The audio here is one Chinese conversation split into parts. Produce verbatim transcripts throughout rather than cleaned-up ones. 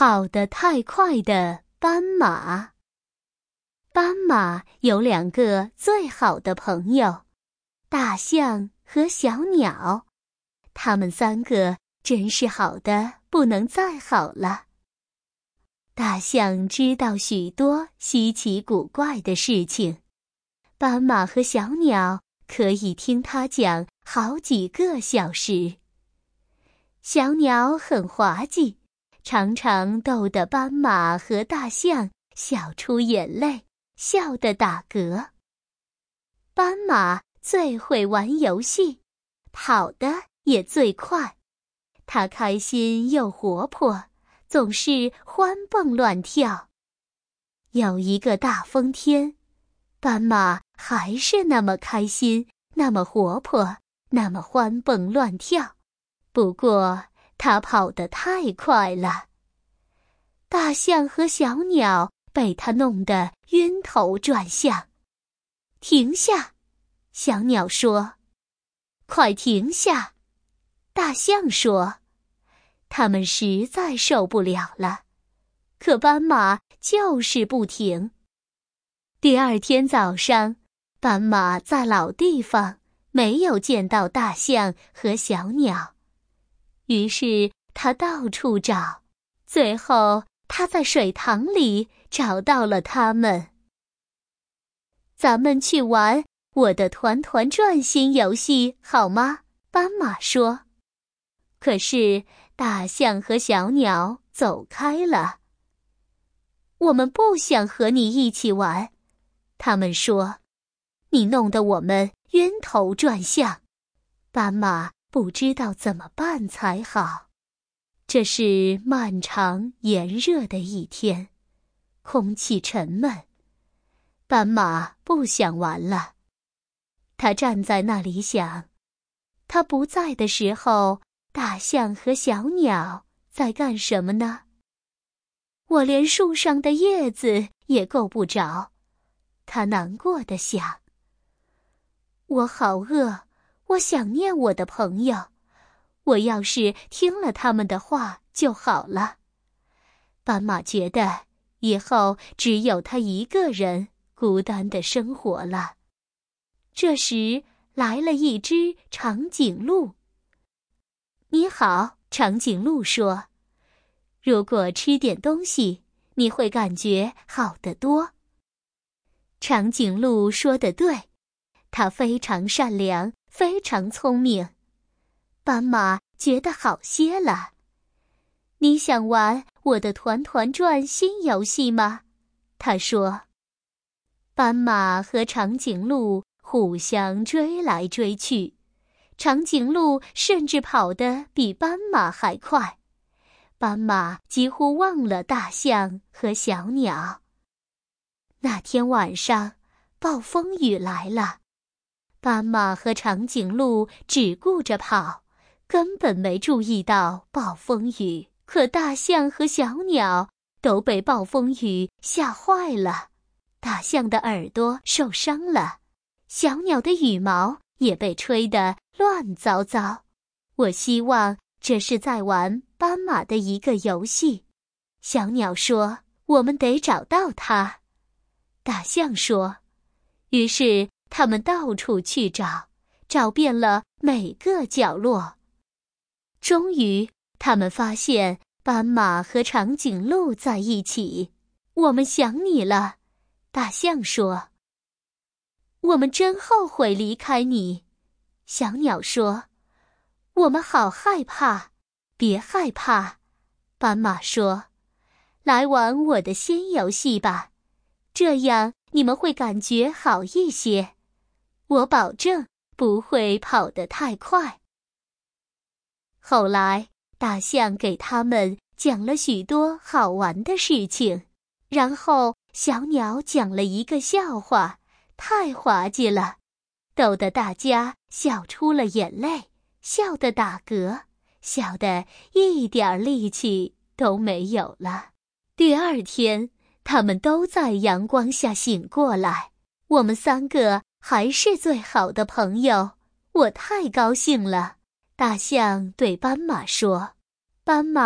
跑得太快的斑马。斑马有两个最好的朋友，大象和小鸟。他们三个真是好的不能再好了。大象知道许多稀奇古怪的事情，斑马和小鸟可以听它讲好几个小时。小鸟很滑稽，常常逗得斑马和大象笑出眼泪，笑得打嗝。斑马最会玩游戏，跑得也最快。它开心又活泼，总是欢蹦乱跳。有一个大风天，斑马还是那么开心，那么活泼，那么欢蹦乱跳。不过它跑得太快了，大象和小鸟被它弄得晕头转向。停下，小鸟说。快停下，大象说。他们实在受不了了，可斑马就是不停。第二天早上，斑马在老地方没有见到大象和小鸟，于是他到处找，最后他在水塘里找到了它们。咱们去玩我的团团转新游戏好吗？斑马说。可是大象和小鸟走开了。我们不想和你一起玩，他们说。你弄得我们晕头转向。斑马不知道怎么办才好。这是漫长炎热的一天，空气沉闷。斑马不想玩了。他站在那里想，他不在的时候，大象和小鸟在干什么呢？我连树上的叶子也够不着，他难过地想。我好饿，我想念我的朋友，我要是听了他们的话就好了。斑马觉得以后只有他一个人孤单地生活了。这时来了一只长颈鹿。你好，长颈鹿说。如果吃点东西，你会感觉好得多。长颈鹿说得对，它非常善良，非常聪明。斑马觉得好些了。你想玩我的团团转新游戏吗？他说。斑马和长颈鹿互相追来追去，长颈鹿甚至跑得比斑马还快。斑马几乎忘了大象和小鸟。那天晚上，暴风雨来了。斑马和长颈鹿只顾着跑，根本没注意到暴风雨。可大象和小鸟都被暴风雨吓坏了。大象的耳朵受伤了，小鸟的羽毛也被吹得乱糟糟。我希望这是在玩斑马的一个游戏。小鸟说，我们得找到它。大象说。于是他们到处去找，找遍了每个角落。终于他们发现斑马和长颈鹿在一起。我们想你了，大象说。我们真后悔离开你，小鸟说。我们好害怕。别害怕，斑马说。来玩我的新游戏吧，这样你们会感觉好一些。我保证不会跑得太快。后来，大象给他们讲了许多好玩的事情，然后小鸟讲了一个笑话，太滑稽了，逗得大家笑出了眼泪，笑得打嗝，笑得一点力气都没有了。第二天，他们都在阳光下醒过来。我们三个还是最好的朋友，我太高兴了。大象对斑马说。斑马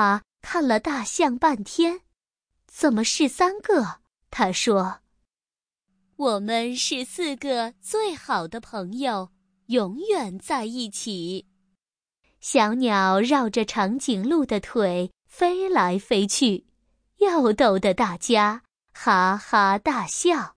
看了大象半天，怎么是三个？他说：“我们是四个最好的朋友，永远在一起。”小鸟绕着长颈鹿的腿飞来飞去，又逗得大家哈哈大笑。